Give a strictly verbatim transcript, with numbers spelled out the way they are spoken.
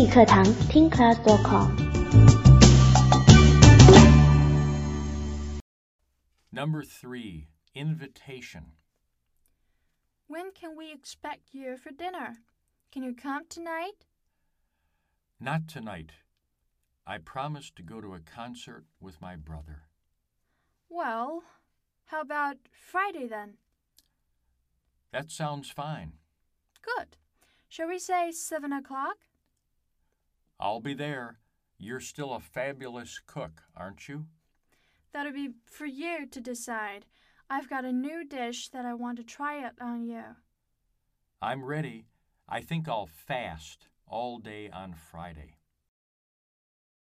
语课堂 听 class dot com。 Number three, invitation. When can we expect you for dinner? Can you come tonight? Not tonight. I promised to go to a concert with my brother. Well, how about Friday then? That sounds fine. Good. Shall we say seven o'clock? I'll be there. You're still a fabulous cook, aren't you? That'll be for you to decide. I've got a new dish that I want to try it on you. I'm ready. I think I'll fast all day on Friday.